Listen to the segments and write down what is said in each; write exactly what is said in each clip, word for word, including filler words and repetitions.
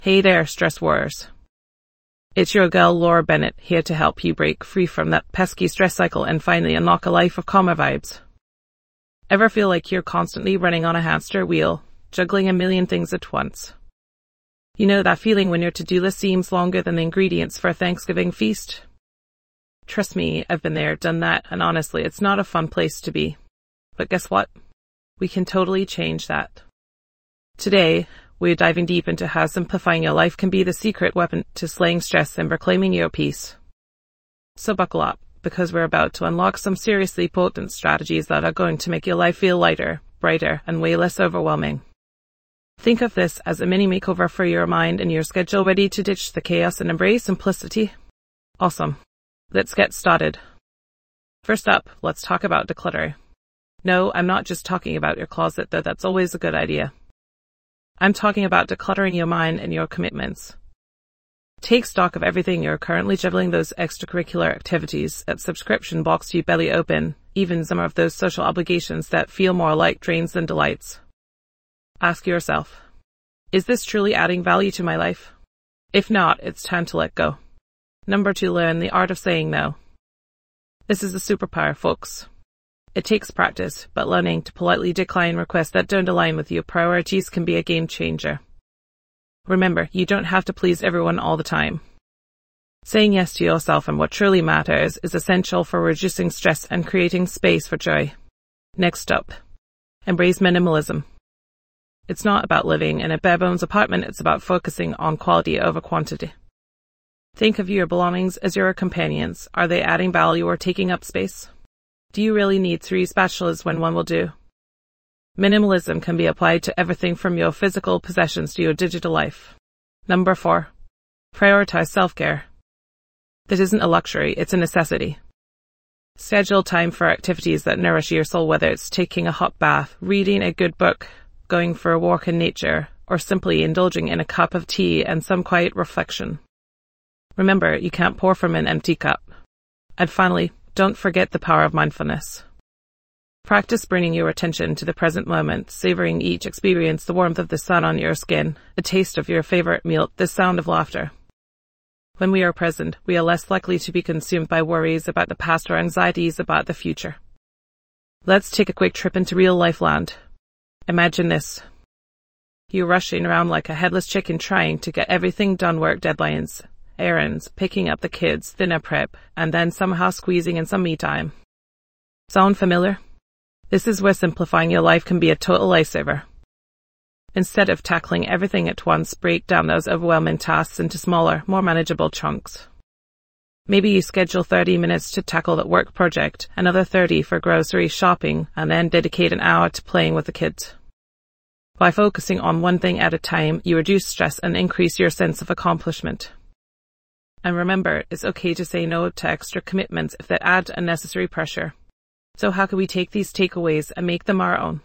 Hey there, stress warriors. It's your girl Laura Bennett here to help you break free from that pesky stress cycle and finally unlock a life of calmer vibes. Ever feel like you're constantly running on a hamster wheel, juggling a million things at once? You know that feeling when your to-do list seems longer than the ingredients for a Thanksgiving feast? Trust me, I've been there, done that, and honestly, it's not a fun place to be. But guess what? We can totally change that. Today, we're diving deep into how simplifying your life can be the secret weapon to slaying stress and reclaiming your peace. So buckle up, because we're about to unlock some seriously potent strategies that are going to make your life feel lighter, brighter, and way less overwhelming. Think of this as a mini makeover for your mind and your schedule, ready to ditch the chaos and embrace simplicity. Awesome. Let's get started. First up, let's talk about declutter. No, I'm not just talking about your closet, though that's always a good idea. I'm talking about decluttering your mind and your commitments. Take stock of everything you're currently juggling, those extracurricular activities, that subscription box you barely open, even some of those social obligations that feel more like drains than delights. Ask yourself, is this truly adding value to my life? If not, it's time to let go. Number two, learn the art of saying no. This is a superpower, folks. It takes practice, but learning to politely decline requests that don't align with your priorities can be a game changer. Remember, you don't have to please everyone all the time. Saying yes to yourself and what truly matters is essential for reducing stress and creating space for joy. Next up, embrace minimalism. It's not about living in a bare-bones apartment, it's about focusing on quality over quantity. Think of your belongings as your companions. Are they adding value or taking up space? Do you really need three spatulas when one will do? Minimalism can be applied to everything from your physical possessions to your digital life. Number four, prioritize self-care. This isn't a luxury, it's a necessity. Schedule time for activities that nourish your soul, whether it's taking a hot bath, reading a good book, going for a walk in nature, or simply indulging in a cup of tea and some quiet reflection. Remember, you can't pour from an empty cup. And finally, don't forget the power of mindfulness. Practice bringing your attention to the present moment, savoring each experience, the warmth of the sun on your skin, the taste of your favorite meal, the sound of laughter. When we are present, we are less likely to be consumed by worries about the past or anxieties about the future. Let's take a quick trip into real-life land. Imagine this. You're rushing around like a headless chicken trying to get everything done, work deadlines, errands, picking up the kids, dinner prep, and then somehow squeezing in some me time. Sound familiar? This is where simplifying your life can be a total lifesaver. Instead of tackling everything at once, break down those overwhelming tasks into smaller, more manageable chunks. Maybe you schedule thirty minutes to tackle that work project, another thirty for grocery shopping, and then dedicate an hour to playing with the kids. By focusing on one thing at a time, you reduce stress and increase your sense of accomplishment. And remember, it's okay to say no to extra commitments if they add unnecessary pressure. So how can we take these takeaways and make them our own?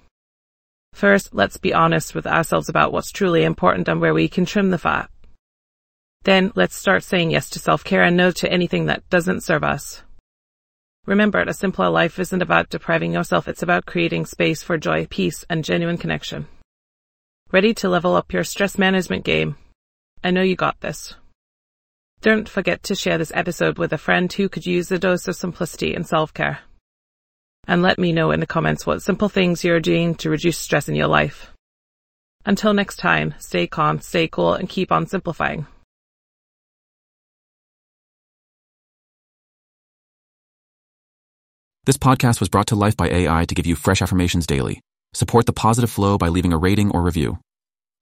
First, let's be honest with ourselves about what's truly important and where we can trim the fat. Then, let's start saying yes to self-care and no to anything that doesn't serve us. Remember, a simpler life isn't about depriving yourself, it's about creating space for joy, peace, and genuine connection. Ready to level up your stress management game? I know you got this. Don't forget to share this episode with a friend who could use a dose of simplicity and self-care. And let me know in the comments what simple things you're doing to reduce stress in your life. Until next time, stay calm, stay cool, and keep on simplifying. This podcast was brought to life by A I to give you fresh affirmations daily. Support the positive flow by leaving a rating or review.